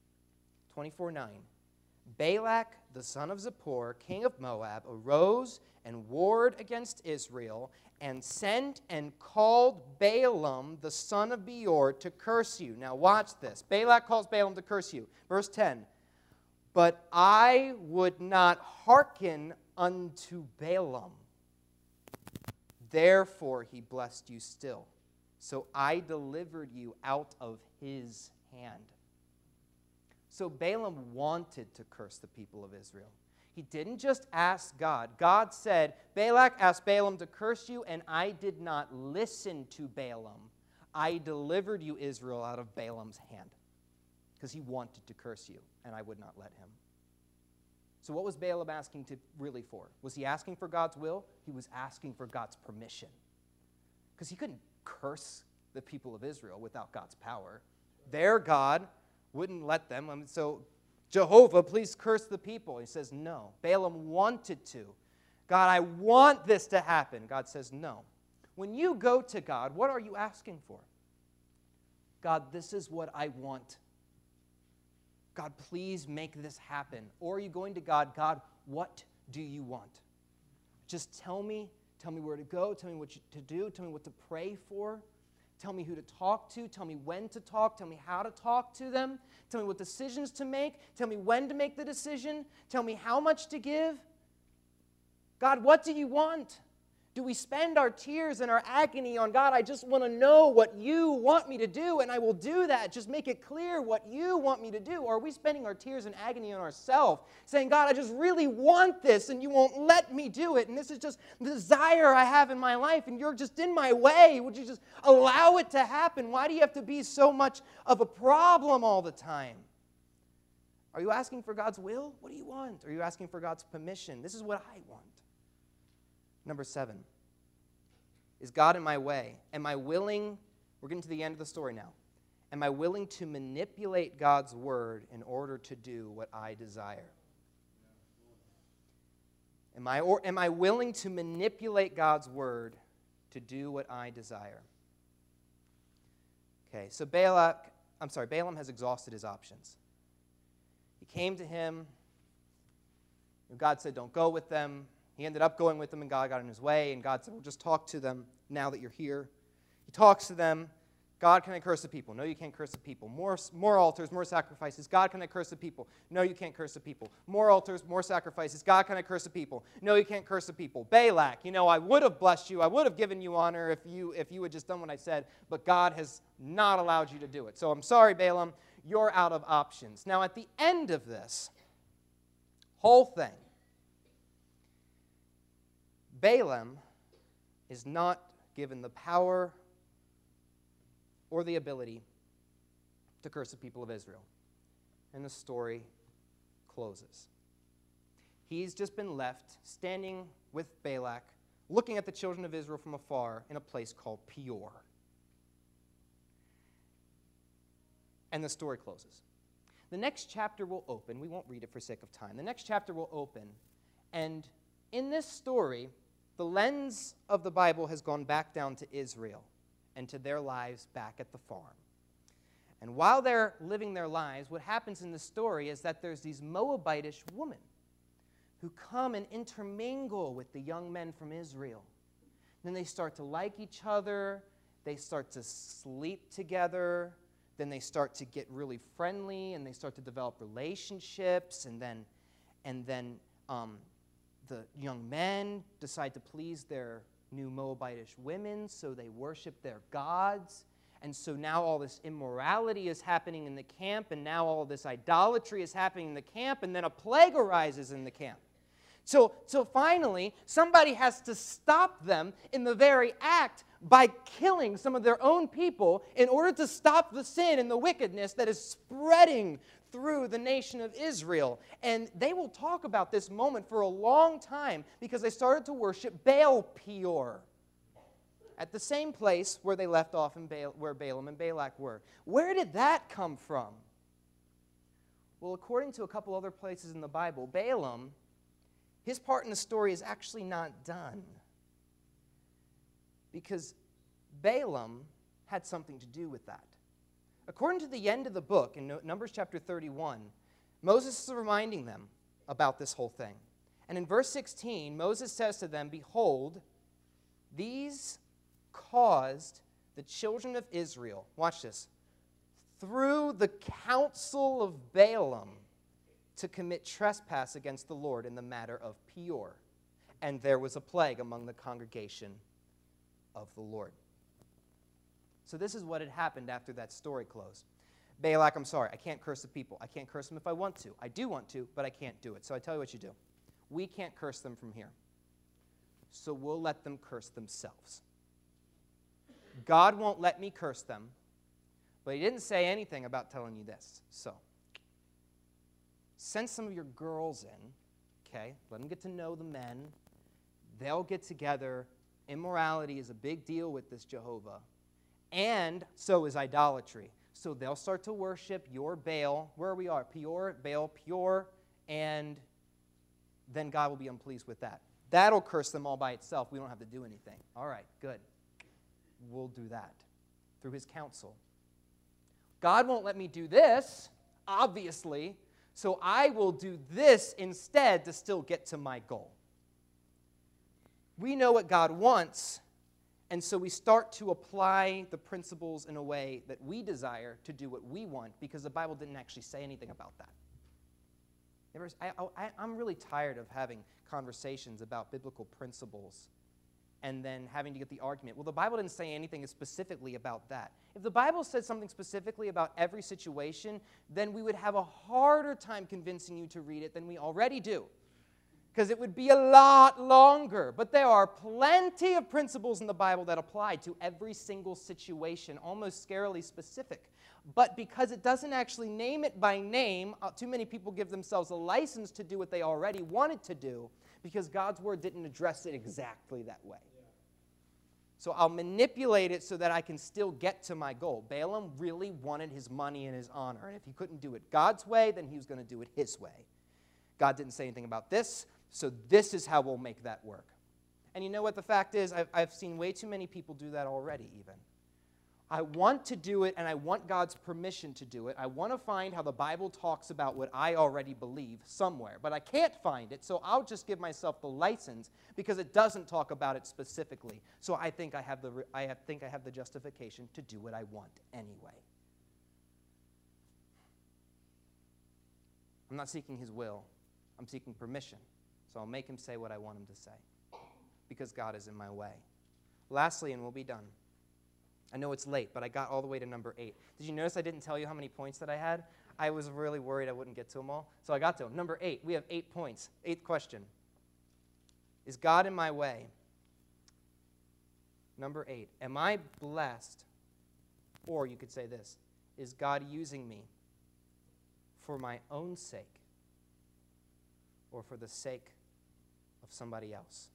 24:9, Balak, the son of Zippor, king of Moab, arose and warred against Israel and sent and called Balaam, the son of Beor, to curse you. Now watch this. Balak calls Balaam to curse you. Verse 10, but I would not hearken unto Balaam. Therefore he blessed you still. So I delivered you out of his hand. So Balaam wanted to curse the people of Israel. He didn't just ask God. God said, Balak asked Balaam to curse you, and I did not listen to Balaam. I delivered you, Israel, out of Balaam's hand because he wanted to curse you, and I would not let him. So what was Balaam asking really for? Was he asking for God's will? He was asking for God's permission because he couldn't curse the people of Israel without God's power. Their God wouldn't let them. So Jehovah, please curse the people. He says no. Balaam wanted to. God, I want this to happen. God says no. When you go to God, what are you asking for? God, this is what I want. God, please make this happen. Or are you going to God, God, what do you want? Just tell me where to go, tell me what to do, tell me what to pray for, tell me who to talk to, tell me when to talk, tell me how to talk to them, tell me what decisions to make, tell me when to make the decision, tell me how much to give. God, what do you want? Do we spend our tears and our agony on, God, I just want to know what you want me to do, and I will do that. Just make it clear what you want me to do. Or are we spending our tears and agony on ourselves, saying, God, I just really want this, and you won't let me do it, and this is just the desire I have in my life, and you're just in my way. Would you just allow it to happen? Why do you have to be so much of a problem all the time? Are you asking for God's will? What do you want? Are you asking for God's permission? This is what I want. Number 7, is God in my way? Am I willing, we're getting to the end of the story now, am I willing to manipulate God's word in order to do what I desire? Am I willing to manipulate God's word to do what I desire? Okay, so Balaam has exhausted his options. He came to him, and God said, don't go with them. He ended up going with them, and God got in his way, and God said, well, just talk to them now that you're here. He talks to them. God, can I curse the people? No, you can't curse the people. More altars, more sacrifices. God, can I curse the people? No, you can't curse the people. More altars, more sacrifices. God, can I curse the people? No, you can't curse the people. Balak, I would have blessed you. I would have given you honor if you had just done what I said, but God has not allowed you to do it. So I'm sorry, Balaam, you're out of options. Now, at the end of this whole thing, Balaam is not given the power or the ability to curse the people of Israel. And the story closes. He's just been left standing with Balak, looking at the children of Israel from afar in a place called Peor. And the story closes. The next chapter will open. We won't read it for sake of time. The next chapter will open, and in this story, the lens of the Bible has gone back down to Israel and to their lives back at the farm. And while they're living their lives, what happens in the story is that there's these Moabitish women who come and intermingle with the young men from Israel. Then they start to like each other. They start to sleep together. Then they start to get really friendly, and they start to develop relationships. And then the young men decide to please their new Moabitish women, so they worship their gods. And so now all this immorality is happening in the camp, and now all this idolatry is happening in the camp, and then a plague arises in the camp. So finally, somebody has to stop them in the very act by killing some of their own people in order to stop the sin and the wickedness that is spreading through the nation of Israel. And they will talk about this moment for a long time because they started to worship Baal Peor at the same place where they left off where Balaam and Balak were. Where did that come from? Well, according to a couple other places in the Bible, Balaam, his part in the story is actually not done, because Balaam had something to do with that. According to the end of the book, in Numbers chapter 31, Moses is reminding them about this whole thing. And in verse 16, Moses says to them, "Behold, these caused the children of Israel," watch this, "through the counsel of Balaam to commit trespass against the Lord in the matter of Peor. And there was a plague among the congregation of the Lord." So this is what had happened after that story closed. Balak, I'm sorry, I can't curse the people. I can't curse them if I want to. I do want to, but I can't do it. So I tell you what you do. we can't curse them from here, so we'll let them curse themselves. God won't let me curse them, but he didn't say anything about telling you this. So send some of your girls in, okay? Let them get to know the men. They'll get together. Immorality is a big deal with this Jehovah, and so is idolatry. So they'll start to worship your Baal, where we are, Peor, Baal, Peor, and then God will be unpleased with that. That'll curse them all by itself. We don't have to do anything. All right, good. We'll do that through his counsel. God won't let me do this, obviously, so I will do this instead to still get to my goal. We know what God wants, and so we start to apply the principles in a way that we desire to do what we want, because the Bible didn't actually say anything about that. I'm really tired of having conversations about biblical principles and then having to get the argument, well, the Bible didn't say anything specifically about that. If the Bible said something specifically about every situation, then we would have a harder time convincing you to read it than we already do, because it would be a lot longer. But there are plenty of principles in the Bible that apply to every single situation, almost scarily specific. But because it doesn't actually name it by name, too many people give themselves a license to do what they already wanted to do, because God's word didn't address it exactly that way. So I'll manipulate it so that I can still get to my goal. Balaam really wanted his money and his honor, and if he couldn't do it God's way, then he was going to do it his way. God didn't say anything about this, so this is how we'll make that work. And you know what the fact is? I've seen way too many people do that already even. I want to do it, and I want God's permission to do it. I want to find how the Bible talks about what I already believe somewhere, but I can't find it, so I'll just give myself the license because it doesn't talk about it specifically. So I think I have the justification to do what I want anyway. I'm not seeking his will. I'm seeking permission. So I'll make him say what I want him to say, because God is in my way. Lastly, and we'll be done. I know it's late, but I got all the way to number 8. Did you notice I didn't tell you how many points that I had? I was really worried I wouldn't get to them all. So I got to them. Number 8, we have 8 points. 8th question. Is God in my way? Number 8, am I blessed? Or you could say this, is God using me for my own sake or for the sake of somebody else?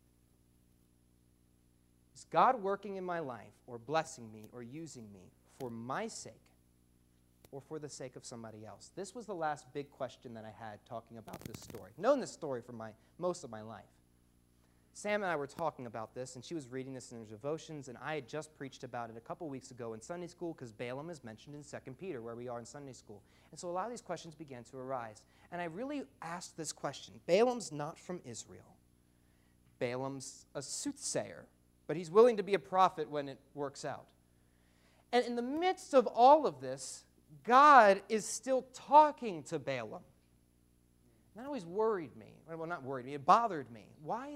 Is God working in my life or blessing me or using me for my sake or for the sake of somebody else? This was the last big question that I had talking about this story. I've known this story for most of my life. Sam and I were talking about this, and she was reading this in her devotions, and I had just preached about it a couple weeks ago in Sunday school, because Balaam is mentioned in 2 Peter, where we are in Sunday school. And so a lot of these questions began to arise. And I really asked this question. Balaam's not from Israel. Balaam's a soothsayer, but he's willing to be a prophet when it works out. And in the midst of all of this, God is still talking to Balaam. And that always worried me. Well, not worried me, it bothered me. Why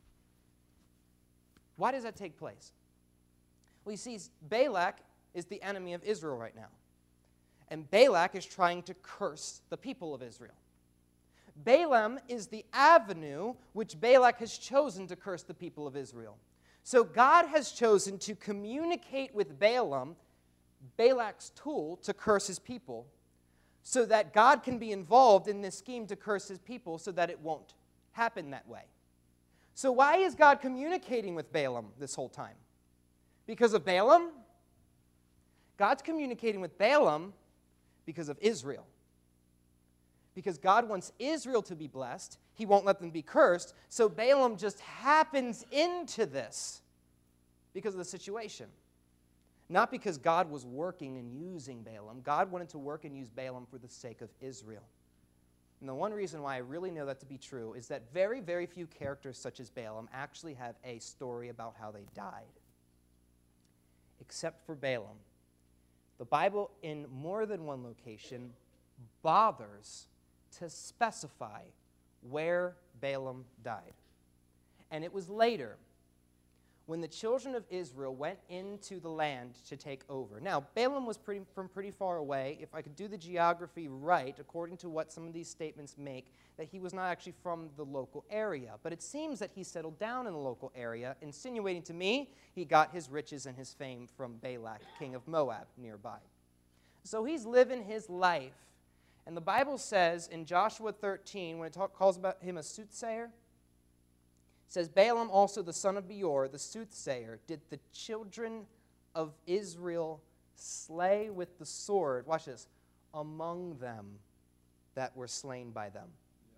does that take place? Well, you see, Balak is the enemy of Israel right now. And Balak is trying to curse the people of Israel. Balaam is the avenue which Balak has chosen to curse the people of Israel. So God has chosen to communicate with Balaam, Balak's tool, to curse his people, so that God can be involved in this scheme to curse his people so that it won't happen that way. So why is God communicating with Balaam this whole time? Because of Balaam? God's communicating with Balaam because of Israel. Because God wants Israel to be blessed. He won't let them be cursed. So Balaam just happens into this because of the situation. Not because God was working and using Balaam. God wanted to work and use Balaam for the sake of Israel. And the one reason why I really know that to be true is that very, very few characters such as Balaam actually have a story about how they died. Except for Balaam. The Bible, in more than one location, bothers to specify where Balaam died. And it was later, when the children of Israel went into the land to take over. Now, Balaam was from pretty far away. If I could do the geography right, according to what some of these statements make, that he was not actually from the local area. But it seems that he settled down in the local area, insinuating to me he got his riches and his fame from Balak, king of Moab, nearby. So he's living his life. And the Bible says in Joshua 13, when it calls about him a soothsayer, it says, Balaam also the son of Beor, the soothsayer, did the children of Israel slay with the sword, watch this, among them that were slain by them.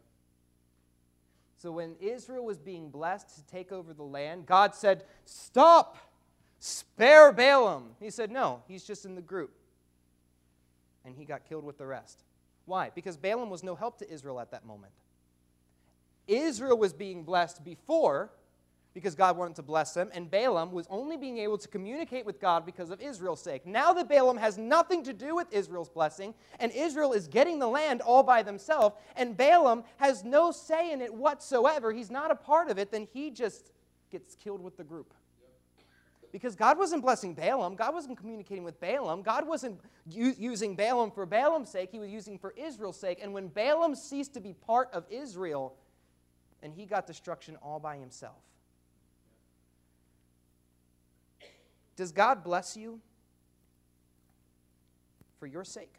So when Israel was being blessed to take over the land, God said, stop, spare Balaam. He said, no, he's just in the group. And he got killed with the rest. Why? Because Balaam was no help to Israel at that moment. Israel was being blessed before because God wanted to bless them, and Balaam was only being able to communicate with God because of Israel's sake. Now that Balaam has nothing to do with Israel's blessing, and Israel is getting the land all by themselves, and Balaam has no say in it whatsoever, he's not a part of it, then he just gets killed with the group. Because God wasn't blessing Balaam, God wasn't communicating with Balaam, God wasn't using Balaam for Balaam's sake, he was using for Israel's sake, and when Balaam ceased to be part of Israel, and he got destruction all by himself. Does God bless you for your sake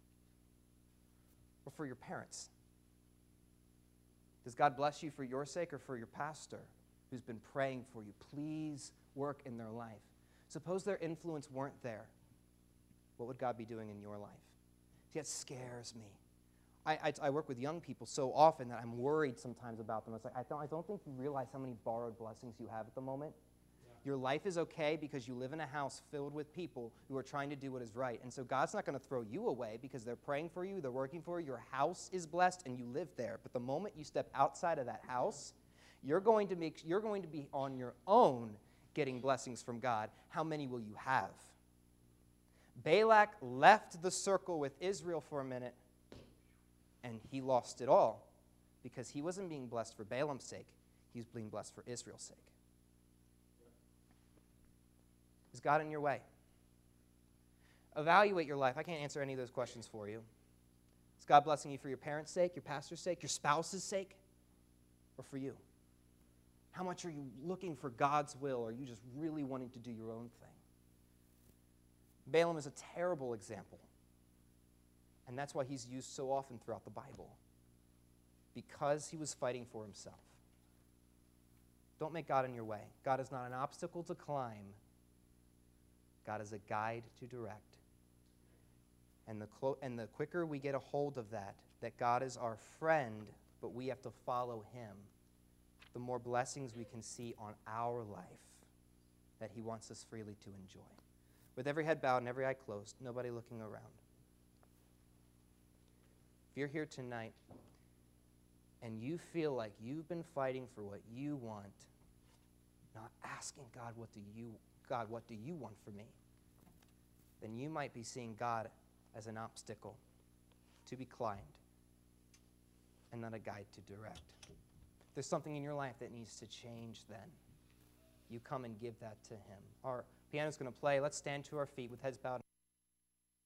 or for your parents? Does God bless you for your sake or for your pastor who's been praying for you? Please work in their life. Suppose their influence weren't there. What would God be doing in your life? See, that scares me. I work with young people so often that I'm worried sometimes about them. It's like, I don't think you realize how many borrowed blessings you have at the moment. Yeah. Your life is okay because you live in a house filled with people who are trying to do what is right. And so God's not going to throw you away because they're praying for you, they're working for you, your house is blessed, and you live there. But the moment you step outside of that house, you're going to be on your own getting blessings from God. How many will you have? Balak left the circle with Israel for a minute, and he lost it all because he wasn't being blessed for Balaam's sake. He was being blessed for Israel's sake. Is God in your way? Evaluate your life. I can't answer any of those questions for you. Is God blessing you for your parents' sake, your pastor's sake, your spouse's sake, or for you? How much are you looking for God's will, or are you just really wanting to do your own thing? Balaam is a terrible example. And that's why he's used so often throughout the Bible. Because he was fighting for himself. Don't make God in your way. God is not an obstacle to climb. God is a guide to direct. And the quicker we get a hold of that God is our friend, but we have to follow him, the more blessings we can see on our life that he wants us freely to enjoy. With every head bowed and every eye closed, nobody looking around. If you're here tonight and you feel like you've been fighting for what you want, not asking God, what do you want for me? Then you might be seeing God as an obstacle to be climbed and not a guide to direct. If there's something in your life that needs to change, then you come and give that to him. Our piano's going to play. Let's stand to our feet with heads bowed.